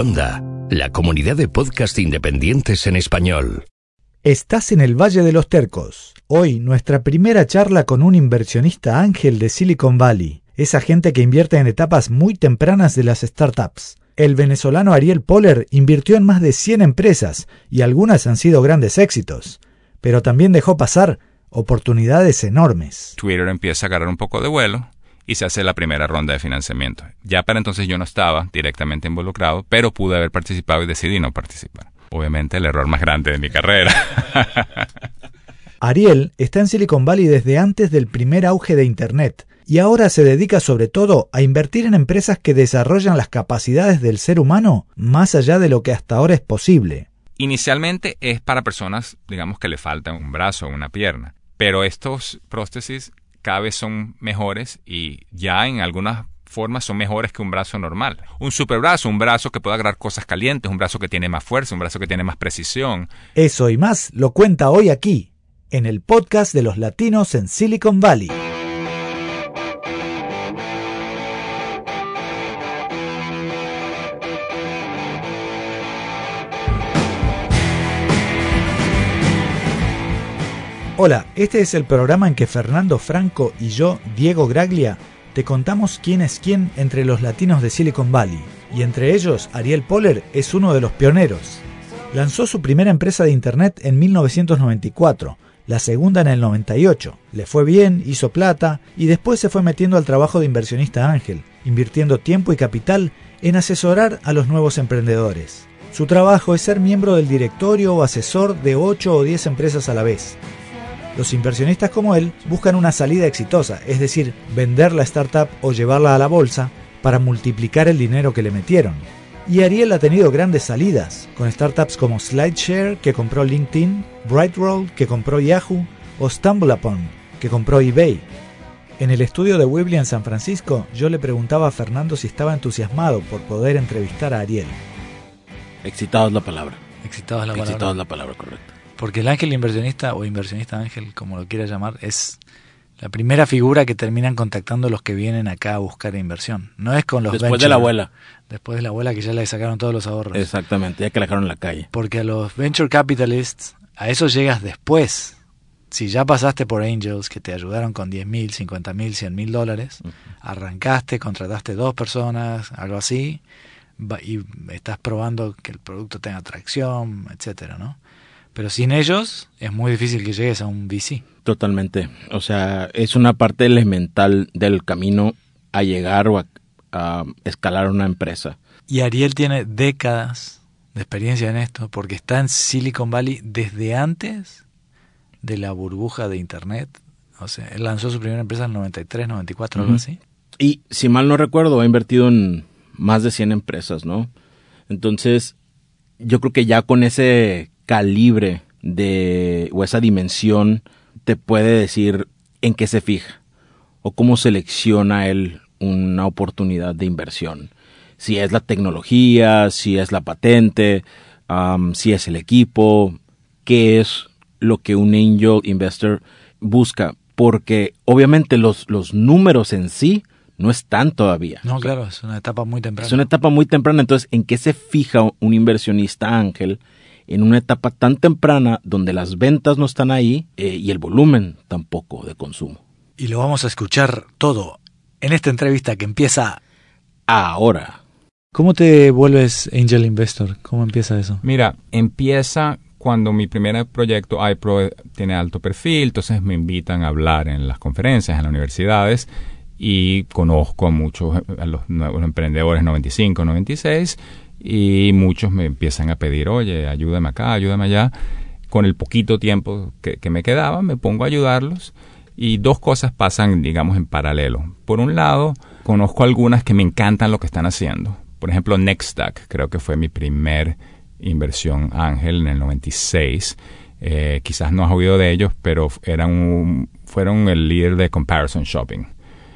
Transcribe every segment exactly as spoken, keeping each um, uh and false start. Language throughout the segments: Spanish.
Fonda, la comunidad de podcast independientes en español. Estás en el Valle de los Tercos. Hoy nuestra primera charla con un inversionista ángel de Silicon Valley, esa gente que invierte en etapas muy tempranas de las startups. El venezolano Ariel Poller invirtió en más de cien empresas y algunas han sido grandes éxitos, pero también dejó pasar oportunidades enormes. Twitter empieza a agarrar un poco de vuelo y se hace la primera ronda de financiamiento. Ya para entonces yo no estaba directamente involucrado, pero pude haber participado y decidí no participar. Obviamente el error más grande de mi carrera. Ariel está en Silicon Valley desde antes del primer auge de Internet y ahora se dedica sobre todo a invertir en empresas que desarrollan las capacidades del ser humano más allá de lo que hasta ahora es posible. Inicialmente es para personas, digamos, que le falta un brazo o una pierna, pero estos prótesis cada vez son mejores y ya en algunas formas son mejores que un brazo normal. Un superbrazo, un brazo que puede agarrar cosas calientes, un brazo que tiene más fuerza, un brazo que tiene más precisión. Eso y más lo cuenta hoy aquí, en el podcast de los latinos en Silicon Valley. Hola, este es el programa en que Fernando Franco y yo, Diego Graglia, te contamos quién es quién entre los latinos de Silicon Valley, y entre ellos Ariel Poller es uno de los pioneros. Lanzó su primera empresa de Internet en mil novecientos noventa y cuatro, la segunda en el noventa y ocho. Le fue bien, hizo plata y después se fue metiendo al trabajo de inversionista ángel, invirtiendo tiempo y capital en asesorar a los nuevos emprendedores. Su trabajo es ser miembro del directorio o asesor de ocho o diez empresas a la vez. Los inversionistas como él buscan una salida exitosa, es decir, vender la startup o llevarla a la bolsa para multiplicar el dinero que le metieron. Y Ariel ha tenido grandes salidas, con startups como SlideShare, que compró LinkedIn, Brightroll, que compró Yahoo, o StumbleUpon, que compró eBay. En el estudio de Weebly en San Francisco, yo le preguntaba a Fernando si estaba entusiasmado por poder entrevistar a Ariel. Excitado es la palabra. Excitado es la palabra. Excitado es la palabra, correcto. Porque el ángel inversionista o inversionista ángel, como lo quiera llamar, es la primera figura que terminan contactando los que vienen acá a buscar inversión. No es con los Después venture, de la abuela. Después de la abuela que ya le sacaron todos los ahorros. Exactamente, ya que la dejaron en la calle. Porque a los venture capitalists, a eso llegas después. Si ya pasaste por angels que te ayudaron con diez mil, cincuenta mil, cien mil dólares, uh-huh. arrancaste, contrataste dos personas, algo así, y estás probando que el producto tenga atracción, etcétera, ¿no? Pero sin ellos es muy difícil que llegues a un V C. Totalmente. O sea, es una parte elemental del camino a llegar o a, a escalar una empresa. Y Ariel tiene décadas de experiencia en esto porque está en Silicon Valley desde antes de la burbuja de Internet. O sea, él lanzó su primera empresa en el noventa y tres, noventa y cuatro, uh-huh. algo así. Y si mal no recuerdo, ha invertido en más de cien empresas, ¿no? Entonces, yo creo que ya con ese calibre de o esa dimensión te puede decir en qué se fija o cómo selecciona él una oportunidad de inversión. Si es la tecnología, si es la patente, um, si es el equipo, qué es lo que un angel investor busca. Porque obviamente los, los números en sí no están todavía. No, claro, es una etapa muy temprana. Es una etapa muy temprana. Entonces, ¿en qué se fija un inversionista ángel en una etapa tan temprana donde las ventas no están ahí eh, y el volumen tampoco de consumo? Y lo vamos a escuchar todo en esta entrevista que empieza ahora. ¿Cómo te vuelves Angel Investor? ¿Cómo empieza eso? Mira, empieza cuando mi primer proyecto iPro tiene alto perfil, entonces me invitan a hablar en las conferencias, en las universidades, y conozco a muchos, a los nuevos emprendedores noventa y cinco, noventa y seis, y muchos me empiezan a pedir, oye, ayúdame acá, ayúdame allá. Con el poquito tiempo que, que me quedaba, me pongo a ayudarlos y dos cosas pasan, digamos, en paralelo. Por un lado, conozco algunas que me encantan lo que están haciendo. Por ejemplo, Nextstack, creo que fue mi primer inversión ángel en el noventa y seis. Eh, quizás no has oído de ellos, pero eran un, fueron el líder de Comparison Shopping.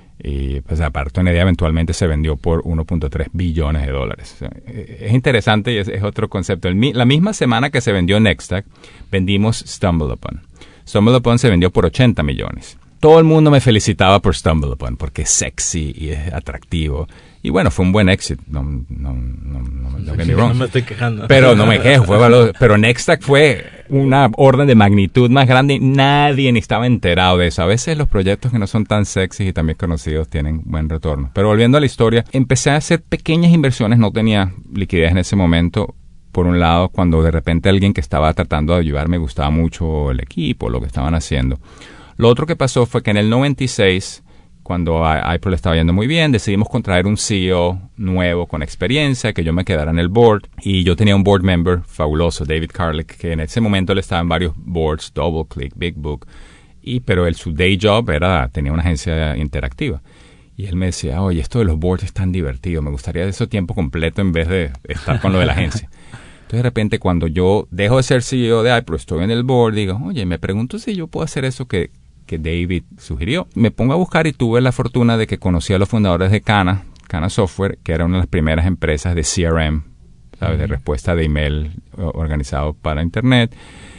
Y pues aparte una idea eventualmente se vendió por uno punto tres billones de dólares. Es interesante y es, es otro concepto. El, la misma semana que se vendió Nextstack, vendimos StumbleUpon. StumbleUpon se vendió por ochenta millones. todo el mundo me felicitaba por StumbleUpon, porque es sexy y es atractivo. Y bueno, fue un buen éxito. No, no, no, no, no, no, no me estoy quejando. Pero no me quejo. Fue valor, pero Nextstack fue una orden de magnitud más grande. Nadie ni estaba enterado de eso. A veces los proyectos que no son tan sexys y también conocidos tienen buen retorno. Pero volviendo a la historia, empecé a hacer pequeñas inversiones. No tenía liquidez en ese momento. Por un lado, cuando de repente alguien que estaba tratando de ayudar me gustaba mucho el equipo, lo que estaban haciendo. Lo otro que pasó fue que en el noventa y seis, cuando a iPro le estaba yendo muy bien, decidimos contraer un C E O nuevo con experiencia, que yo me quedara en el board. Y yo tenía un board member fabuloso, David Carlick, que en ese momento él estaba en varios boards, DoubleClick, Big Book, y, pero él, su day job era, tenía una agencia interactiva. Y él me decía, oye, esto de los boards es tan divertido, me gustaría de eso tiempo completo en vez de estar con lo de la agencia. Entonces, de repente, cuando yo dejo de ser C E O de iPro, estoy en el board, digo, oye, me pregunto si yo puedo hacer eso que... que David sugirió. Me pongo a buscar y tuve la fortuna de que conocí a los fundadores de Cana, Cana Software, que era una de las primeras empresas de C R M, ¿sabes? Uh-huh. De respuesta de email organizado para Internet.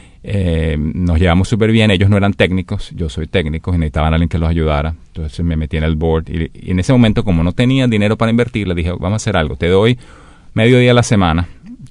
Eh, nos llevamos súper bien. Ellos no eran técnicos, yo soy técnico y necesitaban a alguien que los ayudara. Entonces me metí en el board y, y en ese momento, como no tenía dinero para invertir, le dije, vamos a hacer algo. Te doy medio día a la semana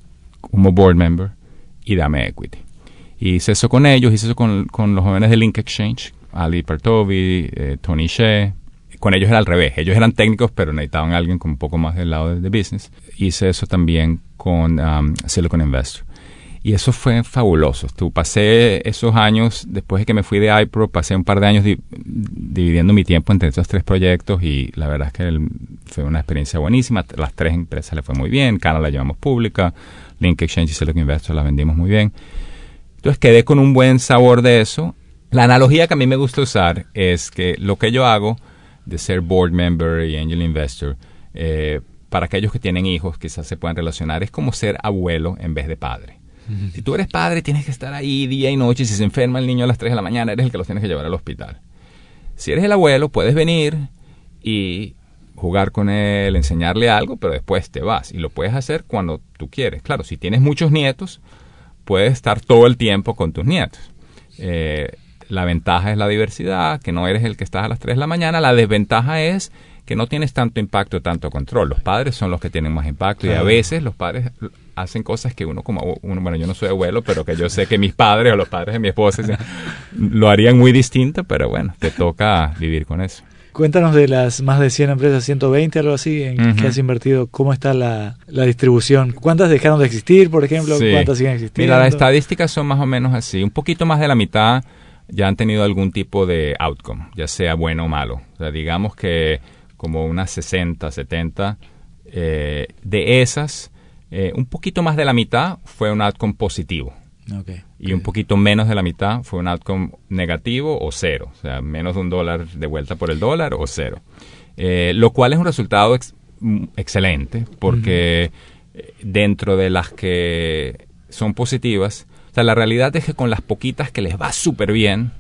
como board member y dame equity. Y hice eso con ellos, hice eso con, con los jóvenes de Link Exchange, Ali Partovi, eh, Tony Shea. Con ellos era al revés. Ellos eran técnicos, pero necesitaban a alguien con un poco más del lado de, de business. Hice eso también con um, Silicon Investor. Y eso fue fabuloso. Tú, pasé esos años, después de que me fui de iPro, pasé un par de años di- dividiendo mi tiempo entre esos tres proyectos y la verdad es que el, fue una experiencia buenísima. Las tres empresas le fue muy bien. Cana la llevamos pública. Link Exchange y Silicon Investor la vendimos muy bien. Entonces quedé con un buen sabor de eso. La analogía que a mí me gusta usar es que lo que yo hago de ser board member y angel investor, eh, para aquellos que tienen hijos quizás se puedan relacionar, es como ser abuelo en vez de padre. Uh-huh. Si tú eres padre, tienes que estar ahí día y noche. Si se enferma el niño a las tres de la mañana, eres el que los tienes que llevar al hospital. Si eres el abuelo, puedes venir y jugar con él, enseñarle algo, pero después te vas. Y lo puedes hacer cuando tú quieres. Claro, si tienes muchos nietos, puedes estar todo el tiempo con tus nietos. Eh, La ventaja es la diversidad, que no eres el que estás a las tres de la mañana. La desventaja es que no tienes tanto impacto, tanto control. Los padres son los que tienen más impacto claro. Y a veces los padres hacen cosas que uno como uno, bueno, yo no soy abuelo, pero que yo sé que mis padres o los padres de mi esposa lo harían muy distinto, pero bueno, te toca vivir con eso. Cuéntanos de las más de cien empresas, ciento veinte, algo así, en uh-huh. que has invertido. ¿Cómo está la, la distribución? ¿Cuántas dejaron de existir, por ejemplo? Sí. ¿Cuántas siguen existiendo? Mira, las estadísticas son más o menos así. Un poquito más de la mitad ya han tenido algún tipo de outcome, ya sea bueno o malo. O sea, digamos que como unas sesenta, setenta, eh, de esas, eh, un poquito más de la mitad fue un outcome positivo. Okay, y okay. un poquito menos de la mitad fue un outcome negativo o cero. O sea, menos de un dólar de vuelta por el dólar o cero. Eh, lo cual es un resultado ex- excelente porque uh-huh. dentro de las que son positivas, o sea, la realidad es que con las poquitas que les va súper bien,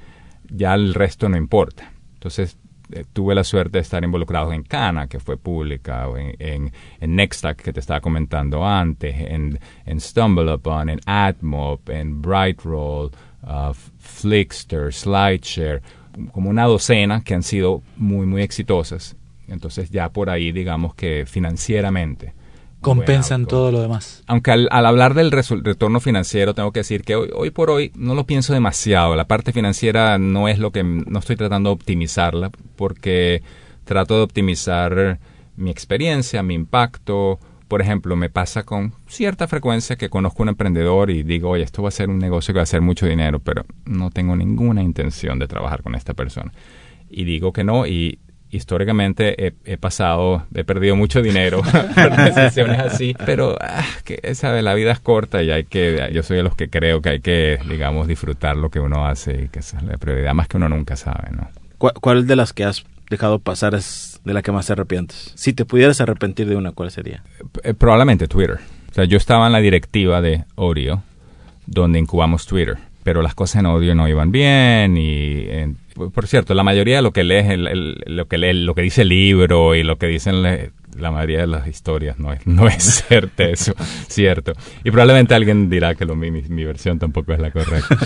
ya el resto no importa. Entonces, eh, tuve la suerte de estar involucrado en Cana, que fue pública, o en, en, en Nextstack, que te estaba comentando antes, en, en StumbleUpon, en AdMob, en Brightroll, uh, Flickster, SlideShare, como una docena que han sido muy, muy exitosas. Entonces, ya por ahí, digamos que financieramente compensan todo lo demás. Aunque al, al hablar del resu- retorno financiero tengo que decir que hoy, hoy por hoy no lo pienso demasiado. La parte financiera no es lo que... No estoy tratando de optimizarla porque trato de optimizar mi experiencia, mi impacto. Por ejemplo, me pasa con cierta frecuencia que conozco un emprendedor y digo, oye, esto va a ser un negocio que va a hacer mucho dinero, pero no tengo ninguna intención de trabajar con esta persona. Y digo que no y... Históricamente he, he pasado, he perdido mucho dinero por decisiones así, pero ah, que sabe, la vida es corta y hay que, yo soy de los que creo que hay que, digamos, disfrutar lo que uno hace y que esa es la prioridad, más que uno nunca sabe, ¿no? ¿Cuál, cuál de las que has dejado pasar es de la que más te arrepientes? Si te pudieras arrepentir de una, ¿cuál sería? Eh, probablemente Twitter. O sea, yo estaba en la directiva de Odeo, donde incubamos Twitter, pero las cosas en Odeo no iban bien y... En, por cierto, la mayoría de lo que lees, el, el, lo que lee, lo que dice el libro y lo que dicen le, la mayoría de las historias no es, no es cierto eso, cierto. Y probablemente alguien dirá que lo, mi, mi versión tampoco es la correcta.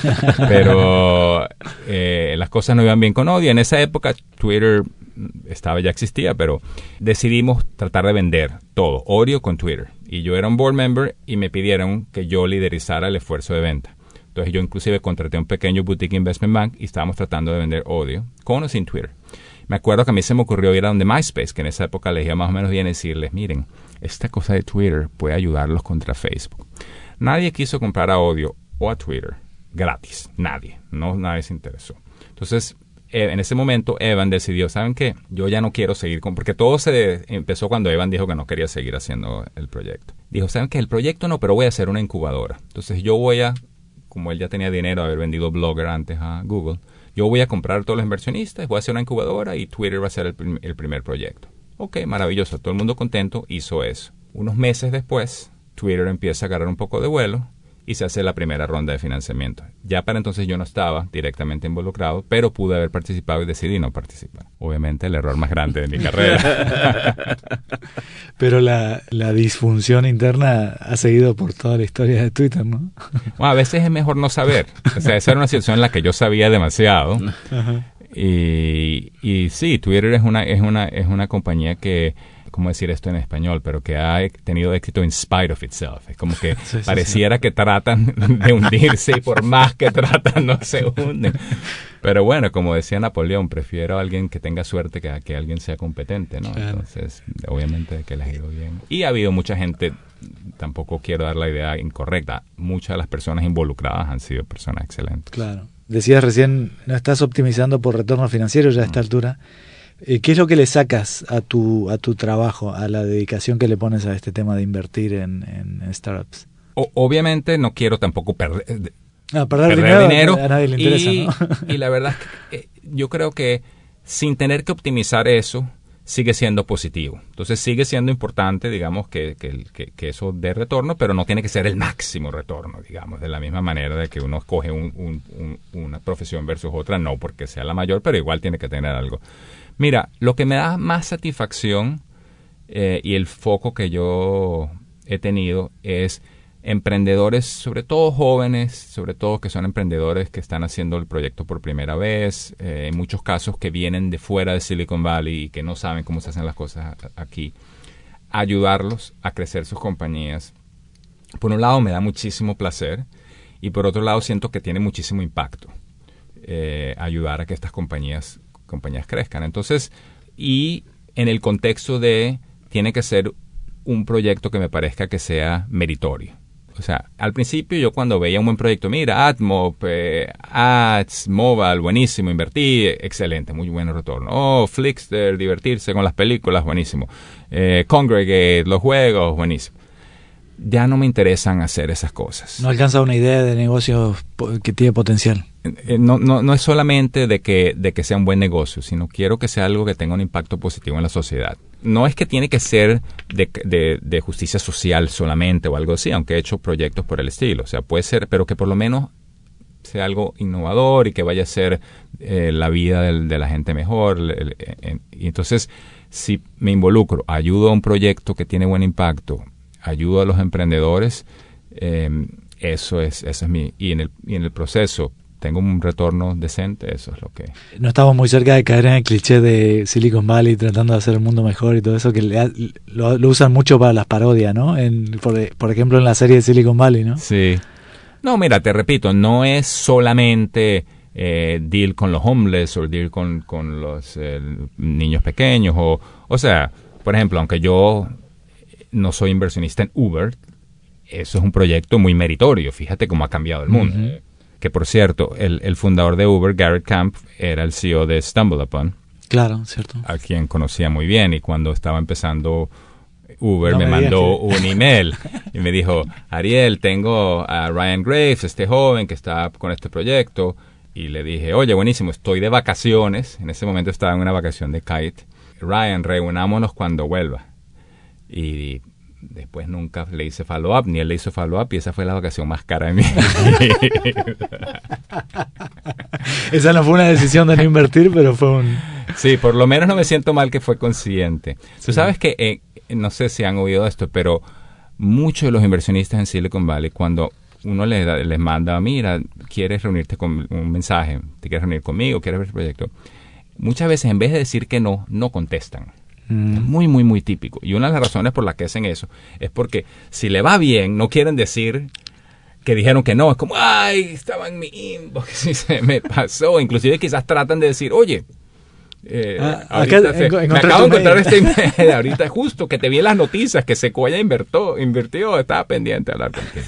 Pero eh, las cosas no iban bien con Odeo. En esa época Twitter estaba ya existía, pero decidimos tratar de vender todo, Odeo con Twitter. Y yo era un board member y me pidieron que yo liderizara el esfuerzo de venta. Entonces yo inclusive contraté un pequeño boutique investment bank y estábamos tratando de vender Odeo con o sin Twitter. Me acuerdo que a mí se me ocurrió ir a donde MySpace, que en esa época les iba más o menos bien, y decirles, miren, esta cosa de Twitter puede ayudarlos contra Facebook. Nadie quiso comprar a Odeo o a Twitter gratis, nadie, no nadie se interesó. Entonces, eh, en ese momento Evan decidió, ¿saben qué? Yo ya no quiero seguir con, porque todo se empezó cuando Evan dijo que no quería seguir haciendo el proyecto. Dijo, ¿saben qué? El proyecto no, pero voy a hacer una incubadora. Entonces yo voy a, como él ya tenía dinero de haber vendido Blogger antes a Google, yo voy a comprar a todos los inversionistas, voy a hacer una incubadora y Twitter va a ser el, prim- el primer proyecto. Ok, maravilloso, todo el mundo contento, hizo eso. Unos meses después, Twitter empieza a agarrar un poco de vuelo y se hace la primera ronda de financiamiento. Ya para entonces yo no estaba directamente involucrado, pero pude haber participado y decidí no participar. Obviamente el error más grande de mi carrera. Pero la, la disfunción interna ha seguido por toda la historia de Twitter, ¿no? Bueno, a veces es mejor no saber. O sea, esa era una situación en la que yo sabía demasiado. Ajá. Y, y sí, Twitter es una, es una, es una compañía que, ¿cómo decir esto en español? Pero que ha tenido éxito in spite of itself. Es como que sí, sí, pareciera sí. que tratan de hundirse y por más que tratan no se hunden. Pero bueno, como decía Napoleón, prefiero a alguien que tenga suerte que a que alguien sea competente, ¿no? Claro. Entonces, obviamente que les ha ido bien. Y ha habido mucha gente, tampoco quiero dar la idea incorrecta, muchas de las personas involucradas han sido personas excelentes. Claro. Decías recién, no estás optimizando por retorno financiero ya a esta altura. Eh, ¿Qué es lo que le sacas a tu a tu trabajo, a la dedicación que le pones a este tema de invertir en, en startups? O, obviamente no quiero tampoco perder, No, perder, perder dinero, dinero. a nadie le interesa, y, ¿no? y la verdad es que eh, yo creo que sin tener que optimizar eso, sigue siendo positivo. Entonces sigue siendo importante, digamos, que, que, que, que eso dé retorno, pero no tiene que ser el máximo retorno, digamos, de la misma manera de que uno escoge un, un, un, una profesión versus otra, no porque sea la mayor, pero igual tiene que tener algo. Mira, lo que me da más satisfacción eh, y el foco que yo he tenido es emprendedores, sobre todo jóvenes, sobre todo que son emprendedores que están haciendo el proyecto por primera vez, eh, en muchos casos que vienen de fuera de Silicon Valley y que no saben cómo se hacen las cosas aquí, ayudarlos a crecer sus compañías. Por un lado me da muchísimo placer y por otro lado siento que tiene muchísimo impacto eh, ayudar a que estas compañías, compañías crezcan. Entonces, y en el contexto de, tiene que ser un proyecto que me parezca que sea meritorio. O sea, al principio yo cuando veía un buen proyecto, mira, AdMob, eh, Ads, Mobile, buenísimo, invertí, excelente, muy buen retorno. Oh, Flixster, divertirse con las películas, buenísimo. Eh, Congregate, los juegos, buenísimo. Ya no me interesan hacer esas cosas. No alcanza una idea de negocio que tiene potencial. Eh, no, no, no es solamente de que, de que sea un buen negocio, sino quiero que sea algo que tenga un impacto positivo en la sociedad. No es que tiene que ser de, de, de justicia social solamente o algo así, aunque he hecho proyectos por el estilo. O sea, puede ser, pero que por lo menos sea algo innovador y que vaya a ser eh, la vida del, de la gente mejor. El, el, el, y entonces, si me involucro, ayudo a un proyecto que tiene buen impacto, ayudo a los emprendedores, eh, eso es, eso es mi... Y en el, y en el proceso tengo un retorno decente, eso es lo que... No estamos muy cerca de caer en el cliché de Silicon Valley tratando de hacer el mundo mejor y todo eso, que le, lo, lo usan mucho para las parodias, ¿no? En, por, por ejemplo, en la serie de Silicon Valley, ¿no? Sí. No, mira, te repito, no es solamente eh, deal con los homeless o deal con, con los eh, niños pequeños. O, o sea, por ejemplo, aunque yo no soy inversionista en Uber, eso es un proyecto muy meritorio. Fíjate cómo ha cambiado el mundo. Uh-huh. Que, por cierto, el, el fundador de Uber, Garrett Camp, era el C E O de StumbleUpon. Claro, cierto. A quien conocía muy bien. Y cuando estaba empezando Uber, no me, me mandó que... un email y me dijo, Ariel, tengo a Ryan Graves, este joven que está con este proyecto. Y le dije, oye, buenísimo, estoy de vacaciones. En ese momento estaba en una vacación de kite. Ryan, reunámonos cuando vuelva. Y después nunca le hice follow-up, ni él le hizo follow-up, y esa fue la vacación más cara de mi vida. Esa no fue una decisión de no invertir, pero fue un... Sí, por lo menos no me siento mal que fue consciente. Sí. Tú sabes que eh, no sé si han oído esto, pero muchos de los inversionistas en Silicon Valley, cuando uno les, da, les manda, mira, quieres reunirte con un mensaje, te quieres reunir conmigo, quieres ver el proyecto, muchas veces en vez de decir que no, no contestan. Mm. Es muy, muy, muy típico. Y una de las razones por las que hacen eso es porque si le va bien, no quieren decir que dijeron que no. Es como, ay, estaba en mi inbox y se me pasó. Inclusive quizás tratan de decir, oye, Eh, ah, acá, se, en, me acabo de encontrar este email ahorita justo que te vi en las noticias que Sequoia invertió, invirtió, estaba pendiente de hablar contigo.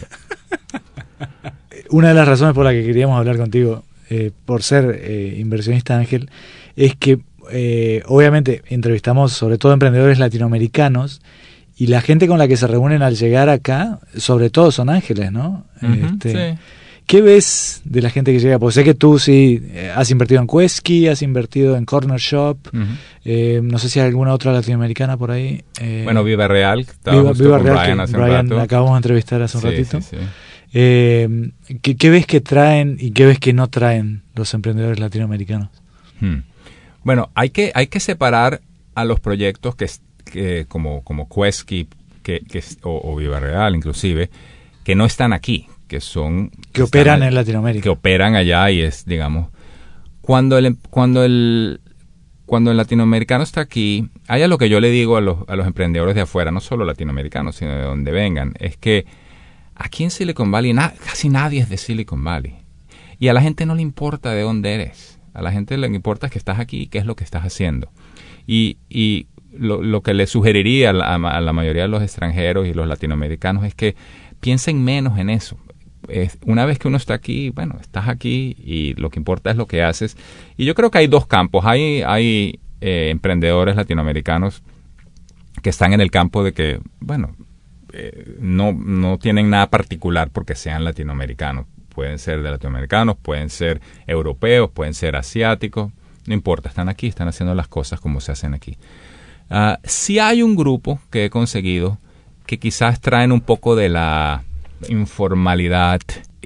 Una de las razones por las que queríamos hablar contigo, eh, por ser eh, inversionista ángel, es que eh, obviamente entrevistamos sobre todo emprendedores latinoamericanos y la gente con la que se reúnen al llegar acá, sobre todo son ángeles, ¿no? Uh-huh, este, sí. ¿Qué ves de la gente que llega? Porque sé que tú sí eh, has invertido en Quesky, has invertido en Corner Shop, uh-huh. eh, no sé si hay alguna otra latinoamericana por ahí. Eh, bueno, Viva Real, estaba Viva, justo Viva con Real, Brian que hace Brian un rato. la acabamos de entrevistar hace un sí, ratito. Sí, sí. Eh, ¿qué, ¿Qué ves que traen y qué ves que no traen los emprendedores latinoamericanos? Hmm. Bueno, hay que, hay que separar a los proyectos que, que como, como Quesky que, que, o, o Viva Real inclusive, que no están aquí, que son... Que, que operan están, en Latinoamérica. Que operan allá y es, digamos... Cuando el, cuando el, cuando el latinoamericano está aquí, hay algo que yo le digo a los, a los emprendedores de afuera, no solo latinoamericanos, sino de donde vengan, es que aquí en Silicon Valley na, casi nadie es de Silicon Valley. Y a la gente no le importa de dónde eres. A la gente le importa es que estás aquí y qué es lo que estás haciendo. Y, y lo, lo que le sugeriría a la, a la mayoría de los extranjeros y los latinoamericanos es que piensen menos en eso. Es, una vez que uno está aquí, bueno, estás aquí y lo que importa es lo que haces. Y yo creo que hay dos campos. Hay, hay eh, emprendedores latinoamericanos que están en el campo de que, bueno, eh, no, no tienen nada particular porque sean latinoamericanos. Pueden ser de latinoamericanos, pueden ser europeos, pueden ser asiáticos. No importa, están aquí, están haciendo las cosas como se hacen aquí. Uh, sí hay un grupo que he conseguido que quizás traen un poco de la informalidad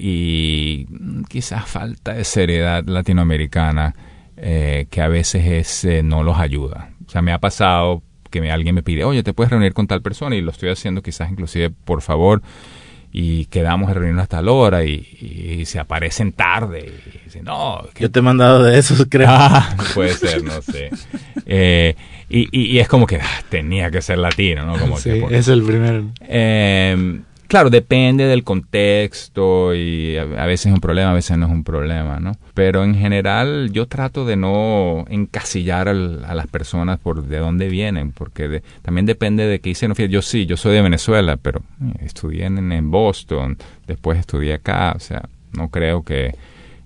y quizás falta de seriedad latinoamericana eh, que a veces es, eh, no los ayuda. O sea, me ha pasado que me, alguien me pide, oye, ¿te puedes reunir con tal persona? Y lo estoy haciendo quizás inclusive, por favor, y quedamos a reunirnos hasta la hora y, y, y se aparecen tarde. Y dicen, no. Que... Yo te he mandado de esos, creo. Ah, puede ser, no sé. eh, y, y, y es como que ah, tenía que ser latino, ¿no? Como sí, que, por... es el primer... Eh, claro, depende del contexto y a, a veces es un problema, a veces no es un problema, ¿no? Pero en general yo trato de no encasillar al, a las personas por de dónde vienen, porque de, también depende de qué hicieron. Yo sí, yo soy de Venezuela, pero eh, estudié en, en Boston, después estudié acá, o sea, no creo que,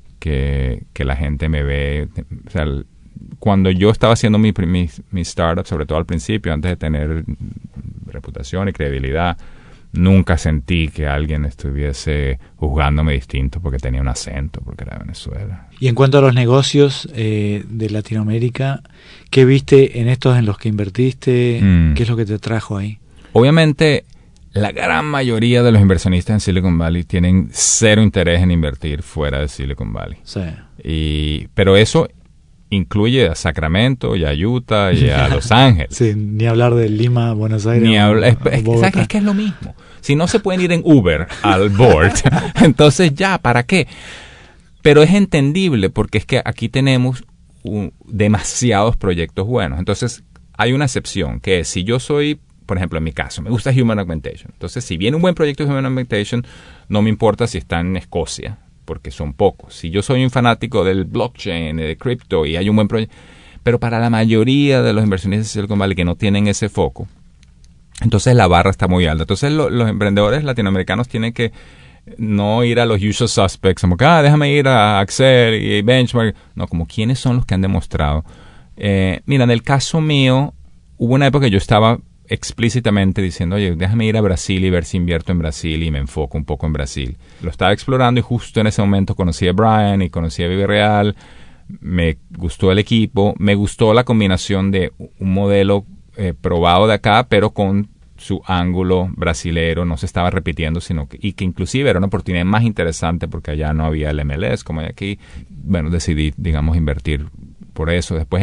que, que la gente me ve... O sea, cuando yo estaba haciendo mi, mi, mi startup, sobre todo al principio, antes de tener reputación y credibilidad, nunca sentí que alguien estuviese juzgándome distinto porque tenía un acento, porque era de Venezuela. Y en cuanto a los negocios eh, de Latinoamérica, ¿qué viste en estos en los que invertiste? Mm. ¿Qué es lo que te trajo ahí? Obviamente, la gran mayoría de los inversionistas en Silicon Valley tienen cero interés en invertir fuera de Silicon Valley. Sí. Y, pero eso incluye a Sacramento y a Utah y a Los Ángeles. Sí, ni hablar de Lima, Buenos Aires. Ni hablar, es, es, ¿sabes qué? Es que es lo mismo. Si no se pueden ir en Uber al board, entonces ya, ¿para qué? Pero es entendible porque es que aquí tenemos un, demasiados proyectos buenos. Entonces, hay una excepción, que es si yo soy, por ejemplo, en mi caso, me gusta Human Augmentation. Entonces, si viene un buen proyecto de Human Augmentation, no me importa si está en Escocia, porque son pocos. Si yo soy un fanático del blockchain, de cripto, y hay un buen proyecto, pero para la mayoría de los inversionistas de Silicon Valley que no tienen ese foco, entonces la barra está muy alta. Entonces lo, los emprendedores latinoamericanos tienen que no ir a los usual suspects, como que, ah, déjame ir a Accel y Benchmark. No, como quiénes son los que han demostrado. Eh, mira, en el caso mío, hubo una época que yo estaba explícitamente diciendo, oye, déjame ir a Brasil y ver si invierto en Brasil y me enfoco un poco en Brasil. Lo estaba explorando y justo en ese momento conocí a Brian y conocí a Viva Real, me gustó el equipo, me gustó la combinación de un modelo eh, probado de acá, pero con su ángulo brasilero, no se estaba repitiendo, sino que, y que inclusive era una oportunidad más interesante porque allá no había el M L S como hay aquí. Bueno, decidí, digamos, invertir por eso. Después eh,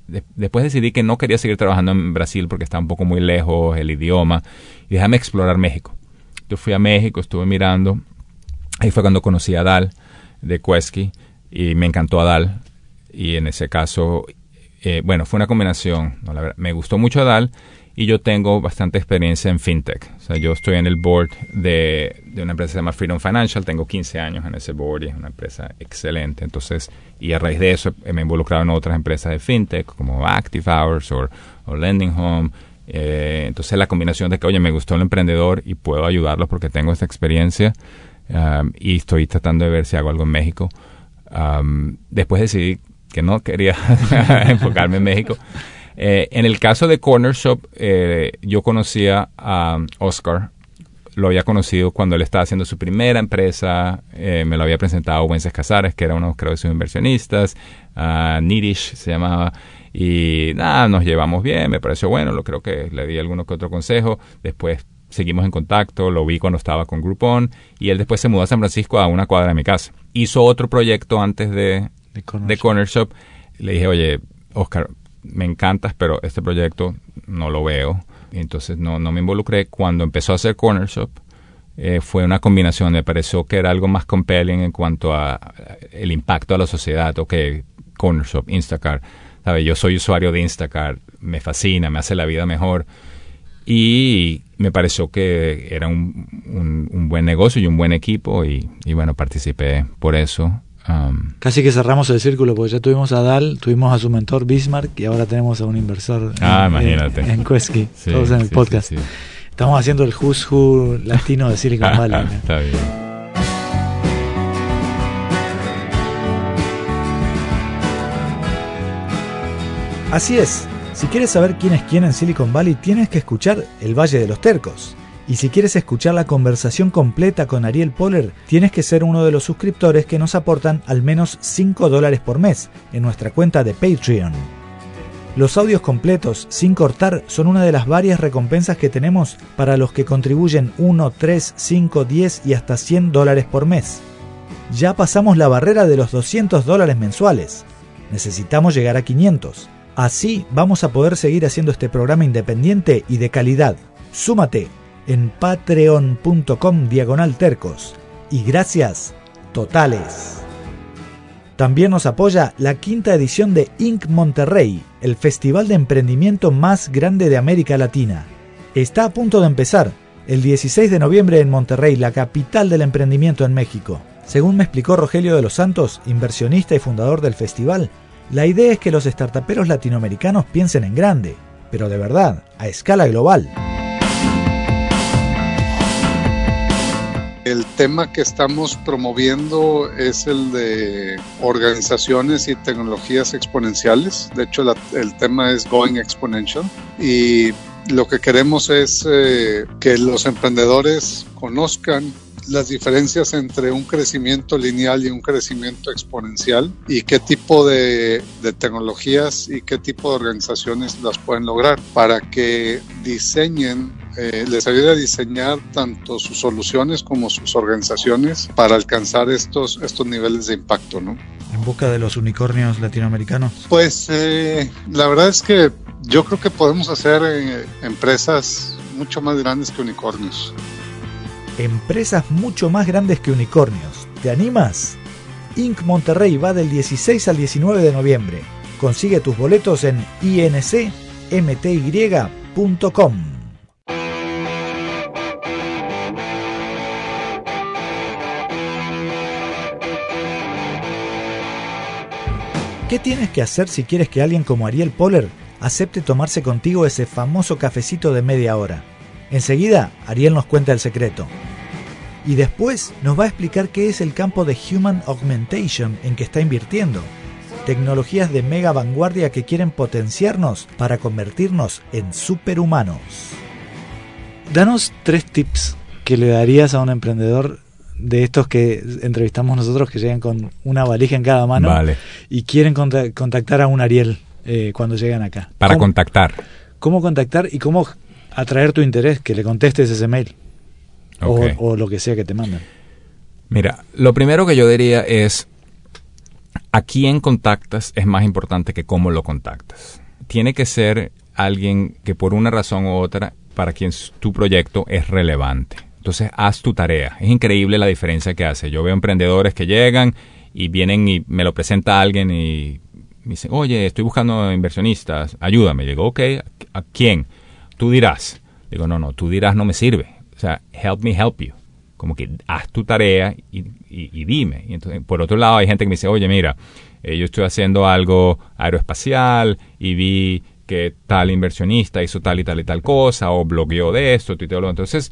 de, después decidí que no quería seguir trabajando en Brasil porque estaba un poco muy lejos el idioma, y déjame explorar México. Yo fui a México, estuve mirando, ahí fue cuando conocí a Adal de Quesky, y me encantó Adal, y en ese caso, eh, bueno, fue una combinación, ¿no? La verdad, me gustó mucho Adal, y yo tengo bastante experiencia en fintech. O sea, yo estoy en el board de, de una empresa que se llama Freedom Financial. Tengo quince años en ese board y es una empresa excelente. Entonces, y a raíz de eso me he involucrado en otras empresas de fintech como Active Hours o, o Lending Home. Eh, entonces, la combinación de que, oye, me gustó el emprendedor y puedo ayudarlos porque tengo esta experiencia, um, y estoy tratando de ver si hago algo en México. Um, después decidí que no quería enfocarme en México. Eh, en el caso de Corner Shop, eh, yo conocía a Oscar, lo había conocido cuando él estaba haciendo su primera empresa, eh, me lo había presentado a Wences Casares, que era uno, creo, de sus inversionistas, uh, Nitish se llamaba, y nada, nos llevamos bien, me pareció bueno, lo creo que le di alguno que otro consejo, después seguimos en contacto, lo vi cuando estaba con Groupon, y él después se mudó a San Francisco a una cuadra de mi casa. Hizo otro proyecto antes de, de, Corner, de Shop. Corner Shop, le dije, oye, Oscar, me encantas, pero este proyecto no lo veo. Entonces no, no me involucré. Cuando empezó a hacer Corner Shop, eh, fue una combinación. Me pareció que era algo más compelling en cuanto a, a el impacto a la sociedad. Ok, Corner Shop, Instacart. ¿Sabe? Yo soy usuario de Instacart. Me fascina, me hace la vida mejor. Y me pareció que era un, un, un buen negocio y un buen equipo. Y, y bueno, participé por eso. Um, Casi que cerramos el círculo porque ya tuvimos a Adal, tuvimos a su mentor Bismarck y ahora tenemos a un inversor ah, en, imagínate. en, en Quesky, sí, todos en el sí, podcast. Sí, sí. Estamos haciendo el Who's Who latino de Silicon Valley. ¿no? Está bien. Así es, si quieres saber quién es quién en Silicon Valley, tienes que escuchar El Valle de los Tercos. Y si quieres escuchar la conversación completa con Ariel Poller, tienes que ser uno de los suscriptores que nos aportan al menos cinco dólares por mes en nuestra cuenta de Patreon. Los audios completos, sin cortar, son una de las varias recompensas que tenemos para los que contribuyen uno, tres, cinco, diez y hasta cien dólares por mes. Ya pasamos la barrera de los doscientos dólares mensuales. Necesitamos llegar a quinientos. Así vamos a poder seguir haciendo este programa independiente y de calidad. Súmate en patreon.com diagonal tercos. Y gracias totales. También nos apoya la quinta edición de Inc Monterrey, el festival de emprendimiento más grande de América Latina. Está a punto de empezar, el dieciséis de noviembre en Monterrey, la capital del emprendimiento en México. Según me explicó Rogelio de los Santos, inversionista y fundador del festival, la idea es que los startuperos latinoamericanos piensen en grande, pero de verdad, a escala global. El tema que estamos promoviendo es el de organizaciones y tecnologías exponenciales. De hecho, la, el tema es Going Exponential. Y lo que queremos es eh, que los emprendedores conozcan las diferencias entre un crecimiento lineal y un crecimiento exponencial y qué tipo de, de tecnologías y qué tipo de organizaciones las pueden lograr para que diseñen, eh, les ayude a diseñar tanto sus soluciones como sus organizaciones para alcanzar estos, estos niveles de impacto, ¿no? ¿En busca de los unicornios latinoamericanos? Pues eh, la verdad es que yo creo que podemos hacer eh, empresas mucho más grandes que unicornios. Empresas mucho más grandes que unicornios. ¿Te animas? Inc Monterrey va del dieciséis al diecinueve de noviembre. Consigue tus boletos en i n c m t y punto com. ¿Qué tienes que hacer si quieres que alguien como Ariel Poller acepte tomarse contigo ese famoso cafecito de media hora? Enseguida, Ariel nos cuenta el secreto. Y después nos va a explicar qué es el campo de Human Augmentation en que está invirtiendo. Tecnologías de mega vanguardia que quieren potenciarnos para convertirnos en superhumanos. Danos tres tips que le darías a un emprendedor de estos que entrevistamos nosotros, que llegan con una valija en cada mano, vale, y quieren contactar a un Ariel eh, cuando llegan acá. Para ¿Cómo, contactar. ¿Cómo contactar y cómo atraer tu interés? Que le contestes ese mail. Okay. O, o lo que sea que te mandan. Mira, lo primero que yo diría es a quién contactas es más importante que cómo lo contactas. Tiene que ser alguien que por una razón u otra, para quien tu proyecto es relevante. Entonces, haz tu tarea. Es increíble la diferencia que hace. Yo veo emprendedores que llegan y vienen y me lo presenta alguien y me dicen, oye, estoy buscando inversionistas, ayúdame. Digo, ok, ¿a quién? Tú dirás. Digo, no, no, tú dirás no me sirve. O sea, help me help you. Como que haz tu tarea y, y, y dime. Y entonces, por otro lado, hay gente que me dice, oye, mira, eh, yo estoy haciendo algo aeroespacial y vi que tal inversionista hizo tal y tal y tal cosa, o blogueó de esto, tuiteó lo. Entonces,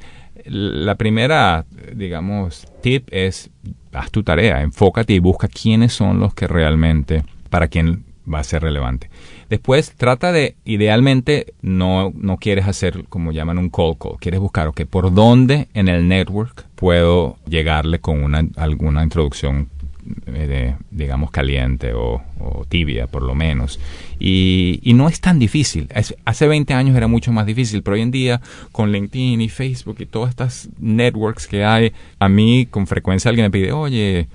la primera, digamos, tip es, haz tu tarea, enfócate y busca quiénes son los que realmente, para quién va a ser relevante. Después, trata de, idealmente, no, no quieres hacer, como llaman, un cold call. Quieres buscar, ok, ¿por dónde en el network puedo llegarle con una alguna introducción de, digamos, caliente o, o tibia, por lo menos? Y, y no es tan difícil. Es, hace veinte años era mucho más difícil, pero hoy en día, con LinkedIn y Facebook y todas estas networks que hay, a mí con frecuencia alguien me pide, oye,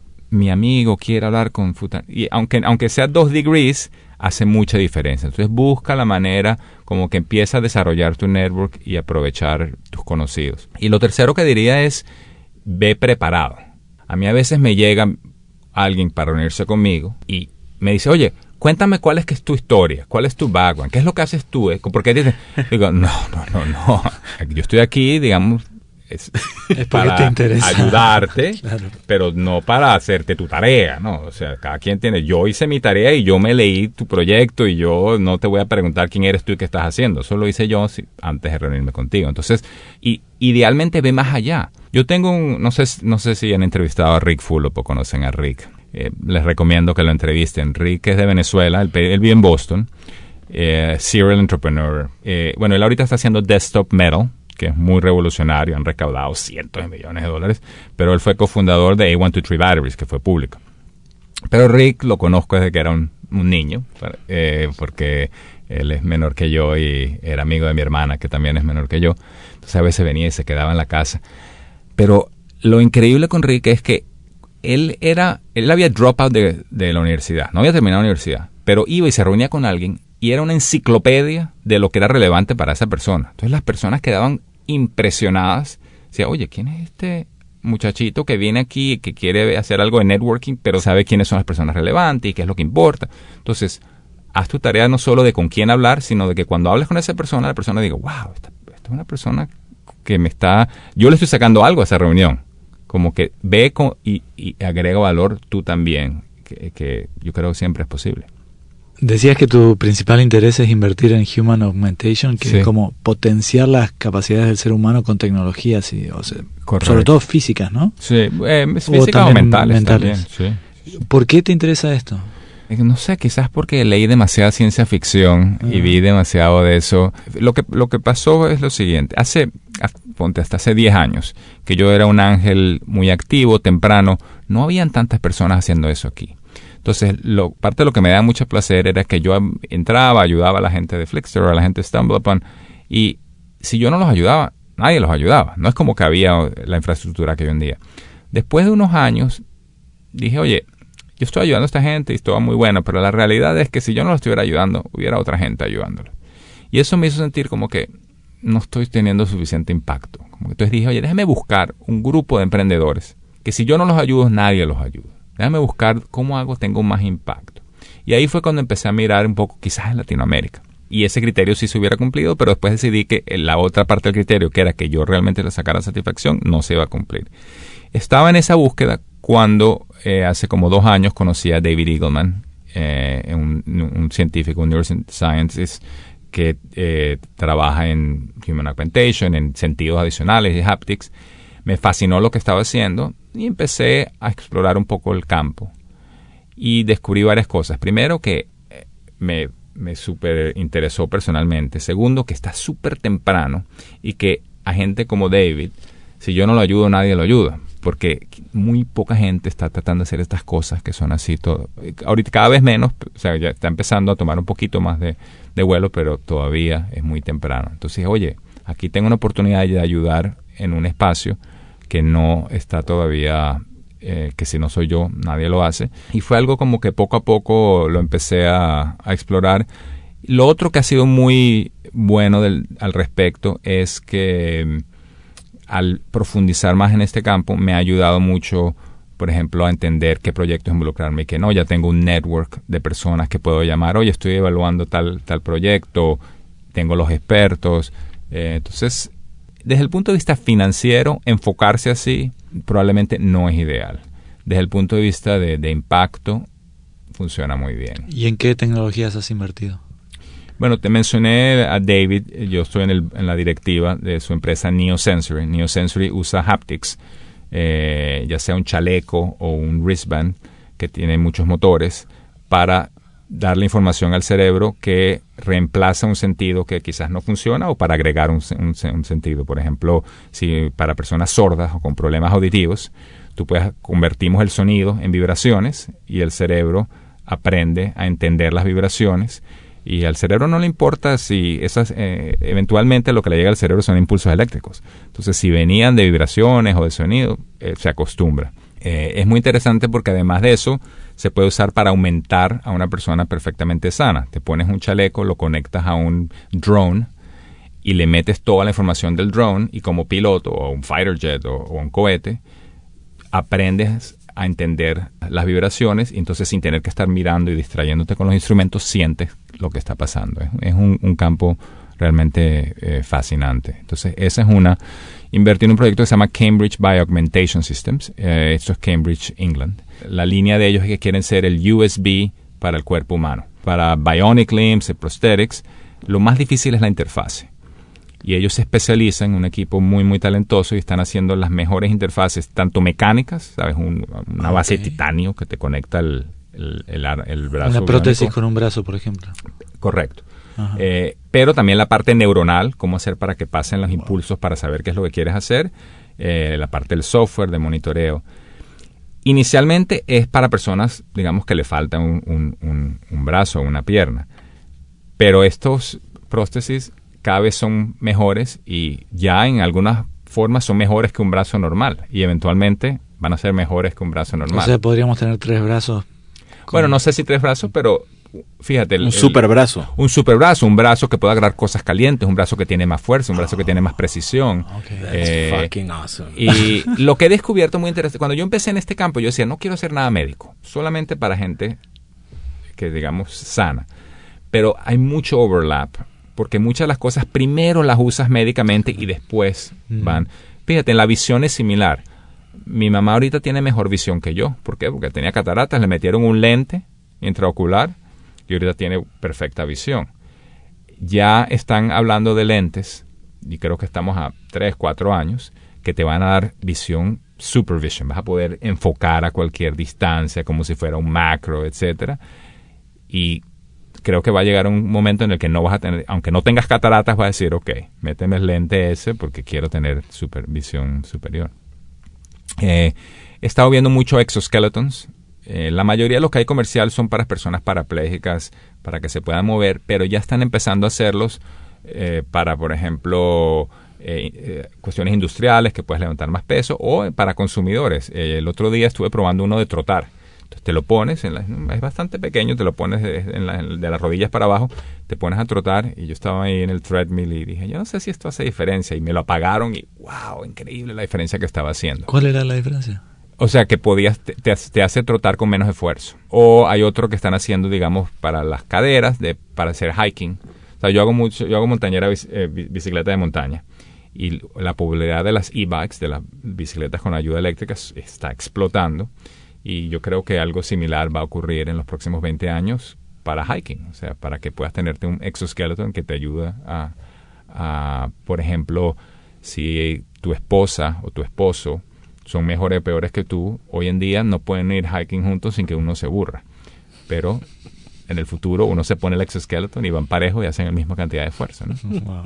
mi amigo quiere hablar con Futan. Y aunque, aunque sea dos degrees, hace mucha diferencia. Entonces busca la manera como que empieza a desarrollar tu network y aprovechar tus conocidos. Y lo tercero que diría es, ve preparado. A mí a veces me llega alguien para reunirse conmigo y me dice, oye, cuéntame cuál es que es tu historia, cuál es tu background, qué es lo que haces tú. Eh? ¿Por qué dices? Digo, no, no, no, no. Yo estoy aquí, digamos, es, es para te interesa. ayudarte, Claro. pero no para hacerte tu tarea, ¿no? O sea, cada quien tiene, yo hice mi tarea y yo me leí tu proyecto y yo no te voy a preguntar quién eres tú y qué estás haciendo. Eso lo hice yo si, antes de reunirme contigo. Entonces, y idealmente ve más allá. Yo tengo un, no sé, no sé si han entrevistado a Rick Fulop o conocen a Rick. Eh, les recomiendo que lo entrevisten. Rick es de Venezuela, él, él vive en Boston, eh, serial entrepreneur. Eh, bueno, él ahorita está haciendo Desktop Metal, que es muy revolucionario, han recaudado cientos de millones de dólares, pero él fue cofundador de A uno dos tres Batteries, que fue público. Pero Rick lo conozco desde que era un, un niño, eh, porque él es menor que yo y era amigo de mi hermana, que también es menor que yo. Entonces a veces venía y se quedaba en la casa. Pero lo increíble con Rick es que él era, él había drop out de, de la universidad, no había terminado la universidad, pero iba y se reunía con alguien y era una enciclopedia de lo que era relevante para esa persona. Entonces las personas quedaban impresionadas. Decía, oye, ¿quién es este muchachito que viene aquí y que quiere hacer algo de networking, pero sabe quiénes son las personas relevantes y qué es lo que importa? Entonces, haz tu tarea no solo de con quién hablar, sino de que cuando hables con esa persona, la persona diga, wow, esta, esta es una persona que me está... Yo le estoy sacando algo a esa reunión. Como que ve con, y, y agrega valor tú también, que, que yo creo que siempre es posible. Decías que tu principal interés es invertir en Human Augmentation, que Sí. es como potenciar las capacidades del ser humano con tecnologías, y, o sea, Correcto. sobre todo físicas, ¿no? Sí, eh, O físicas o también mentales, mentales. también. Sí. ¿Por qué te interesa esto? Eh, No sé, quizás porque leí demasiada ciencia ficción y Ah. vi demasiado de eso. Lo que, lo que pasó es lo siguiente. Hace, a- ponte, hasta hace diez años, que yo era un ángel muy activo, temprano, no habían tantas personas haciendo eso aquí. Entonces, lo, parte de lo que me da mucho placer era que yo entraba, ayudaba a la gente de Flixster, a la gente de StumbleUpon, y si yo no los ayudaba, nadie los ayudaba. No es como que había la infraestructura que hoy en día. Después de unos años, dije, oye, yo estoy ayudando a esta gente y esto muy bueno, pero la realidad es que si yo no lo estuviera ayudando, hubiera otra gente ayudándolo. Y eso me hizo sentir como que no estoy teniendo suficiente impacto. Como que entonces dije, oye, déjame buscar un grupo de emprendedores que si yo no los ayudo, nadie los ayuda. Déjame buscar cómo hago, tengo más impacto. Y ahí fue cuando empecé a mirar un poco, quizás en Latinoamérica. Y ese criterio sí se hubiera cumplido, pero después decidí que la otra parte del criterio, que era que yo realmente le sacara satisfacción, no se iba a cumplir. Estaba en esa búsqueda cuando eh, hace como dos años conocí a David Eagleman, eh, un, un científico, un neuroscientist que eh, trabaja en Human Augmentation, en sentidos adicionales y haptics. Me fascinó lo que estaba haciendo y empecé a explorar un poco el campo. Y descubrí varias cosas. Primero, que eh, me, me súper interesó personalmente. Segundo, que está súper temprano y que a gente como David, si yo no lo ayudo, nadie lo ayuda. Porque muy poca gente está tratando de hacer estas cosas que son así todo. Ahorita cada vez menos, o sea, ya está empezando a tomar un poquito más de, de vuelo, pero todavía es muy temprano. Entonces, oye, aquí tengo una oportunidad de ayudar en un espacio que no está todavía eh, que si no soy yo, nadie lo hace. Y fue algo como que poco a poco lo empecé a, a explorar. Lo otro que ha sido muy bueno del, al respecto es que al profundizar más en este campo me ha ayudado mucho, por ejemplo, a entender qué proyectos involucrarme y qué no. Ya tengo un network de personas que puedo llamar, oye, estoy evaluando tal, tal proyecto, tengo los expertos. Eh, entonces, desde el punto de vista financiero, enfocarse así probablemente no es ideal. Desde el punto de vista de, de impacto, funciona muy bien. ¿Y en qué tecnologías has invertido? Bueno, te mencioné a David, yo estoy en, el, en la directiva de su empresa NeoSensory. NeoSensory usa haptics, eh, ya sea un chaleco o un wristband que tiene muchos motores, para darle información al cerebro que reemplaza un sentido que quizás no funciona o para agregar un, un, un sentido. Por ejemplo, si para personas sordas o con problemas auditivos, tú puedes convertimos el sonido en vibraciones y el cerebro aprende a entender las vibraciones. Y al cerebro no le importa si esas, eh, eventualmente lo que le llega al cerebro son impulsos eléctricos. Entonces, si venían de vibraciones o de sonido, eh, se acostumbra. Eh, es muy interesante porque además de eso, se puede usar para aumentar a una persona perfectamente sana. Te pones un chaleco, lo conectas a un drone y le metes toda la información del drone y como piloto o un fighter jet o, o un cohete, aprendes a entender las vibraciones y entonces sin tener que estar mirando y distrayéndote con los instrumentos, sientes lo que está pasando. Es, es un, un campo realmente eh, fascinante. Entonces, esa es una. Invertí en un proyecto que se llama Cambridge Bioaugmentation Systems. Eh, esto es Cambridge, England. La línea de ellos es que quieren ser el U S B para el cuerpo humano. Para bionic limbs, prosthetics, lo más difícil es la interfase. Y ellos se especializan en un equipo muy, muy talentoso y están haciendo las mejores interfaces, tanto mecánicas, ¿sabes? Un, una base okay. de titanio que te conecta el, el, el, el brazo. Una prótesis biónico. Con un brazo, por ejemplo. Correcto. Eh, pero también la parte neuronal, cómo hacer para que pasen los wow. impulsos para saber qué es lo que quieres hacer. Eh, la parte del software, de monitoreo. Inicialmente es para personas, digamos, que le falta un, un, un, un brazo o una pierna. Pero estos prótesis cada vez son mejores y ya en algunas formas son mejores que un brazo normal y eventualmente van a ser mejores que un brazo normal. O sea, podríamos tener tres brazos. Bueno, no sé si tres brazos, pero fíjate. El, un superbrazo. Un superbrazo, un brazo que pueda agarrar cosas calientes, un brazo que tiene más fuerza, un brazo oh. que tiene más precisión. Okay. That's eh, fucking awesome. Y lo que he descubierto muy interesante, cuando yo empecé en este campo, yo decía, no quiero hacer nada médico, solamente para gente que, digamos, sana. Pero hay mucho overlap. Porque muchas de las cosas primero las usas médicamente y después mm. van. Fíjate, la visión es similar. Mi mamá ahorita tiene mejor visión que yo. ¿Por qué? Porque tenía cataratas, le metieron un lente intraocular y ahorita tiene perfecta visión. Ya están hablando de lentes, y creo que estamos a tres, cuatro años, que te van a dar visión supervision. Vas a poder enfocar a cualquier distancia como si fuera un macro, etcétera. Y creo que va a llegar un momento en el que no vas a tener, aunque no tengas cataratas, vas a decir, ok, méteme el lente ese porque quiero tener supervisión superior. Eh, he estado viendo mucho exoskeletons. Eh, la mayoría de los que hay comercial son para personas parapléjicas, para que se puedan mover, pero ya están empezando a hacerlos eh, para, por ejemplo, eh, eh, cuestiones industriales, que puedes levantar más peso, o para consumidores. Eh, el otro día estuve probando uno de trotar. Entonces te lo pones, en la, es bastante pequeño, te lo pones de, en la, de las rodillas para abajo, te pones a trotar y yo estaba ahí en el treadmill y dije, yo no sé si esto hace diferencia y me lo apagaron y wow, increíble la diferencia que estaba haciendo. ¿Cuál era la diferencia? O sea que podías, te, te, te hace trotar con menos esfuerzo. O hay otro que están haciendo, digamos, para las caderas, de, para hacer hiking. O sea, yo hago mucho, yo hago montañera, eh, bicicleta de montaña. Y la popularidad de las e-bikes, de las bicicletas con ayuda eléctrica, está explotando. Y yo creo que algo similar va a ocurrir en los próximos veinte años para hiking. O sea, para que puedas tenerte un exoskeleton que te ayuda a, a, por ejemplo, si tu esposa o tu esposo son mejores o peores que tú, hoy en día no pueden ir hiking juntos sin que uno se aburra. Pero en el futuro uno se pone el exoskeleton y van parejos y hacen la misma cantidad de esfuerzo, ¿no? Wow.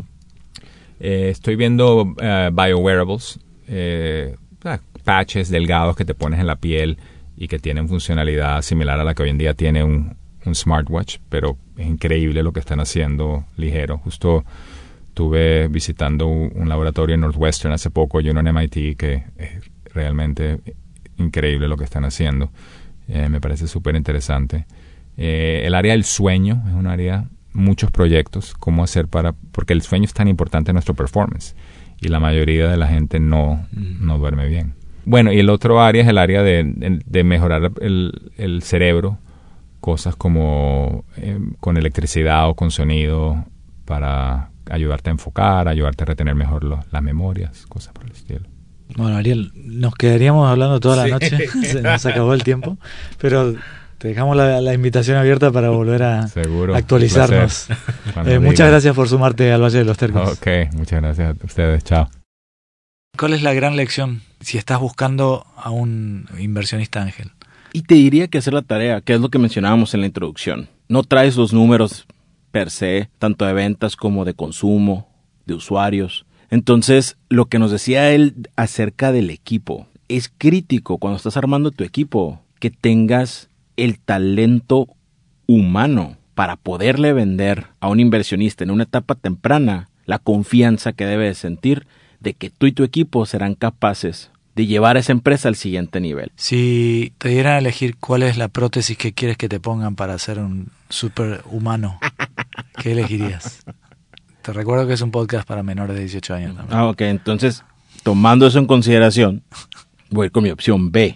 Eh, estoy viendo uh, biowearables, eh, patches delgados que te pones en la piel y que tienen funcionalidad similar a la que hoy en día tiene un, un smartwatch, pero es increíble lo que están haciendo ligero. Justo estuve visitando un, un laboratorio en Northwestern hace poco y uno en M I T que es realmente increíble lo que están haciendo. Eh, me parece súper interesante. Eh, el área del sueño es un área, muchos proyectos, cómo hacer para, porque el sueño es tan importante en nuestro performance y la mayoría de la gente no, mm. no duerme bien. Bueno, y el otro área es el área de, de mejorar el, el cerebro, cosas como eh, con electricidad o con sonido para ayudarte a enfocar, ayudarte a retener mejor lo, las memorias, cosas por el estilo. Bueno, Ariel, nos quedaríamos hablando toda la sí. noche, se nos acabó el tiempo, pero te dejamos la, la invitación abierta para volver a Seguro, actualizarnos. Eh, muchas gracias por sumarte al Valle de los Tercos. Ok, muchas gracias a ustedes, chao. ¿Cuál es la gran lección si estás buscando a un inversionista ángel? Y te diría que hacer la tarea, que es lo que mencionábamos en la introducción. No traes los números per se, tanto de ventas como de consumo, de usuarios. Entonces, lo que nos decía él acerca del equipo, es crítico cuando estás armando tu equipo que tengas el talento humano para poderle vender a un inversionista en una etapa temprana la confianza que debe de sentir de que tú y tu equipo serán capaces de llevar a esa empresa al siguiente nivel. Si te dieran a elegir cuál es la prótesis que quieres que te pongan para ser un superhumano, ¿qué elegirías? Te recuerdo que es un podcast para menores de dieciocho años también. Ah, ok. Entonces, tomando eso en consideración, voy a ir con mi opción B.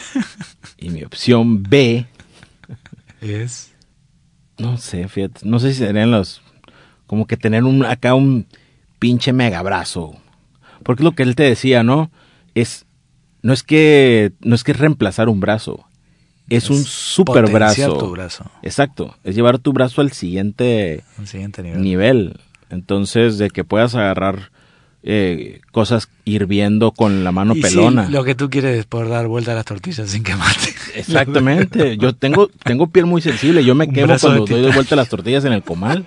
Y mi opción B es... No sé, fíjate. No sé si serían los... Como que tener un acá un pinche megabrazo. Porque es lo que él te decía, ¿no? Es... No es que... No es que reemplazar un brazo. Es, es un super brazo. tu brazo. Exacto. Es llevar tu brazo al siguiente... Al siguiente nivel. nivel. Entonces, de que puedas agarrar eh, cosas hirviendo con la mano y pelona. Sí, lo que tú quieres es poder dar vuelta a las tortillas sin quemarte. Exactamente. Yo tengo tengo piel muy sensible. Yo me un quemo cuando de doy de vuelta las tortillas en el comal.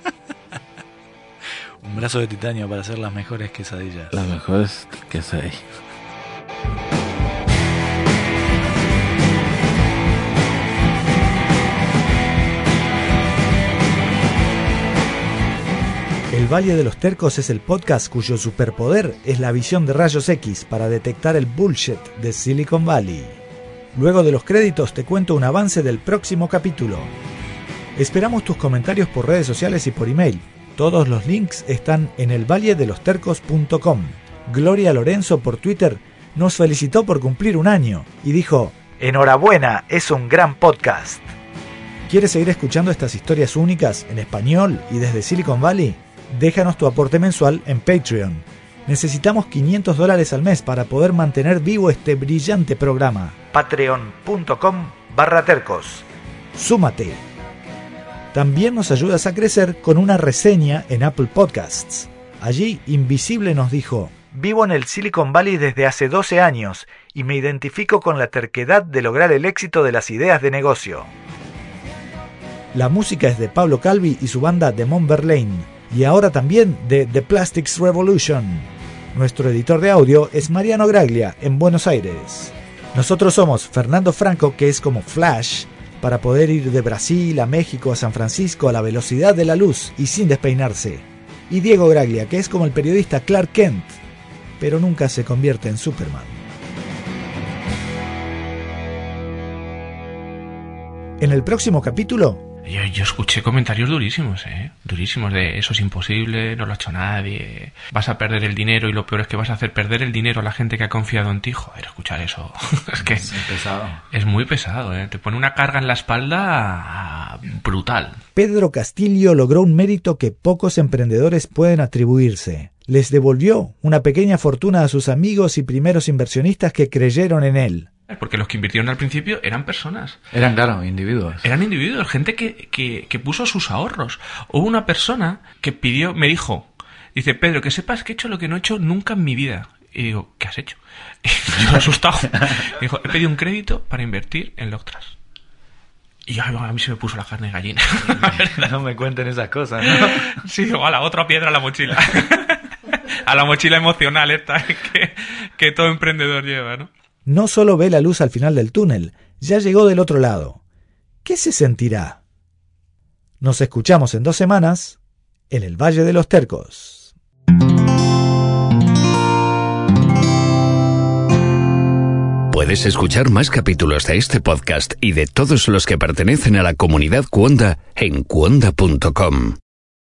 Un brazo de titanio para hacer las mejores quesadillas. Las mejores quesadillas. El Valle de los Tercos es el podcast cuyo superpoder es la visión de rayos X para detectar el bullshit de Silicon Valley. Luego de los créditos te cuento un avance del próximo capítulo. Esperamos tus comentarios por redes sociales y por email. Todos los links están en el valle de los tercos punto com. Gloria Lorenzo por Twitter nos felicitó por cumplir un año y dijo: "Enhorabuena, es un gran podcast". ¿Quieres seguir escuchando estas historias únicas en español y desde Silicon Valley? Déjanos tu aporte mensual en Patreon. Necesitamos quinientos dólares al mes para poder mantener vivo este brillante programa. patreon punto com barra tercos. Súmate. También nos ayudas a crecer con una reseña en Apple Podcasts. Allí, Invisible nos dijo: "Vivo en el Silicon Valley desde hace doce años y me identifico con la terquedad de lograr el éxito de las ideas de negocio". La música es de Pablo Calvi y su banda Demon Verlaine. Y ahora también de The Plastics Revolution. Nuestro editor de audio es Mariano Graglia, en Buenos Aires. Nosotros somos Fernando Franco, que es como Flash, para poder ir de Brasil a México a San Francisco a la velocidad de la luz y sin despeinarse. Y Diego Graglia, que es como el periodista Clark Kent, pero nunca se convierte en Superman. En el próximo capítulo... Yo, yo escuché comentarios durísimos, ¿eh? Durísimos de eso es imposible, no lo ha hecho nadie, vas a perder el dinero y lo peor es que vas a hacer perder el dinero a la gente que ha confiado en ti. Joder, escuchar eso es que es muy pesado. Es muy pesado, ¿eh? Te pone una carga en la espalda brutal. Pedro Castillo logró un mérito que pocos emprendedores pueden atribuirse. Les devolvió una pequeña fortuna a sus amigos y primeros inversionistas que creyeron en él. Porque los que invirtieron al principio eran personas. Eran, claro, individuos. Eran individuos, gente que, que, que puso sus ahorros. Hubo una persona que pidió, me dijo, dice: "Pedro, que sepas que he hecho lo que no he hecho nunca en mi vida". Y digo: "¿Qué has hecho?". Y yo asustado. Me dijo: "He pedido un crédito para invertir en Loctras". Y yo, a mí se me puso la carne de gallina. No me cuenten esas cosas, ¿no? Sí, digo, a la otra piedra a la mochila. A la mochila emocional esta que, que todo emprendedor lleva, ¿no? No solo ve la luz al final del túnel, ya llegó del otro lado. ¿Qué se sentirá? Nos escuchamos en dos semanas en el Valle de los Tercos. Puedes escuchar más capítulos de este podcast y de todos los que pertenecen a la comunidad Cuonda en cuonda punto com.